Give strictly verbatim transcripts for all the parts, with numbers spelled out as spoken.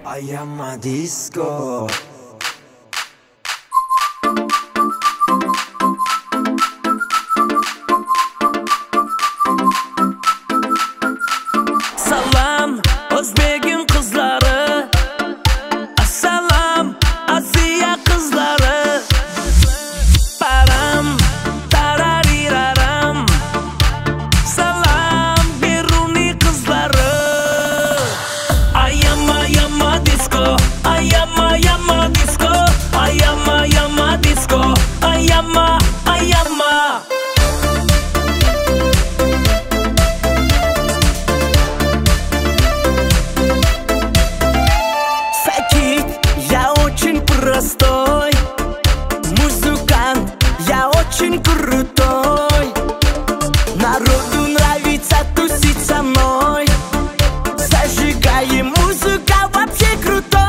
I am a disco. Salam O'zbekning qizlari, assalom Asiya qizlari. Param tarariraram, salam Beruniy qizlari. I am I am a disco, I am I am a disco, I am I am a disco, I am a I am a. Я очень простой музыкант, я очень крутой. Народу нравится тусить со мной. Зажигаем, музыка вообще крутой.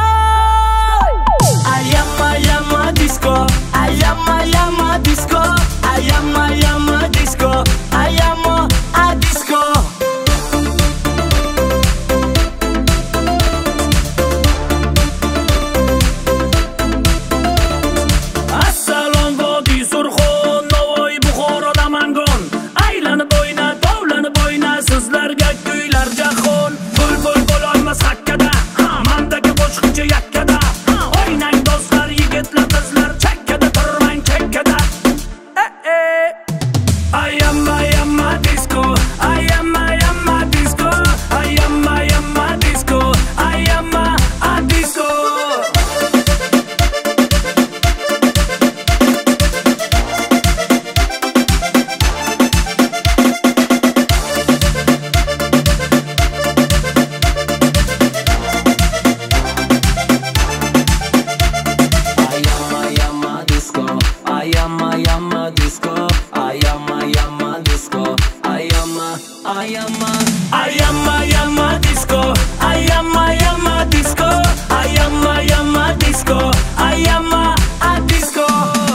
I am, I am a disco, I am, I am a disco, I am, I am a disco, I am a disco. Assalom vodiy Surxon, Navoiy, Buxoroda mangon. Aylanib o'yna, tovlanib o'yna, sizlarga kuylar jahon. Bul bul bo'lolmas hakkada, mandagi qo'shiqchi yakkada. O'ynang do'stlar, yigitlar, qizlar, chakkada turmang, chakkada. Eh eh. I am I am a disco, I am I am a disco, I am I am a disco, I am a a disco. I am, I am a disco. I am, I am a disco. I am, I am a, I am, I am a disco. I am, I am a disco. I am, I am a disco. I am a, a disco.